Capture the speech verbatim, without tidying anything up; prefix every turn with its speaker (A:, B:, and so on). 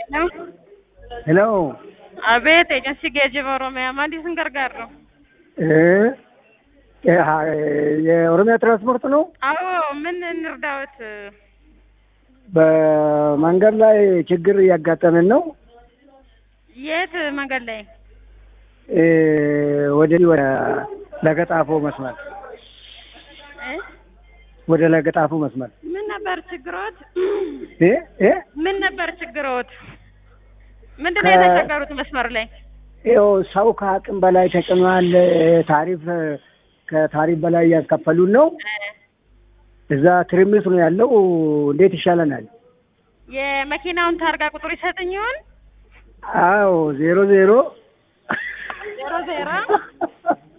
A: Hello?
B: Hello.
A: Abet, agency geejjiba Oromiyaa maaliif isin gargaarra?
B: Eh, የኦሮሚያ ትራንስፖርት ነው።
A: አዎ፣ ምን እንርዳዎት?
B: በመንገድ ላይ ችግር እያጋጠመን ነው።
A: የት መንገድ ላይ?
B: እ ወደ ወደ ለገጣፎ መስመር
A: እ
B: ወደ ለገጣፎ መስመር
A: ምን ነበር ችግሮት?
B: እ እ
A: ምን ነበር ችግሮት? ምንድነው የተቸገሩት መስመር ላይ?
B: ይኸው ሰው ከአቅም በላይ ተጭኗል። ታሪፍ ከታሪፍ በላይ እያስከፈሉን ነው። እዛ ትርምስ ነው ያለው። እንዴት ይሻለናል?
A: የመኪናውን ታርጋ ቁጥር ይሰጥኝ ይሆን?
B: አዎ ዜሮ ዜሮ
A: ዜሮ ዜሮ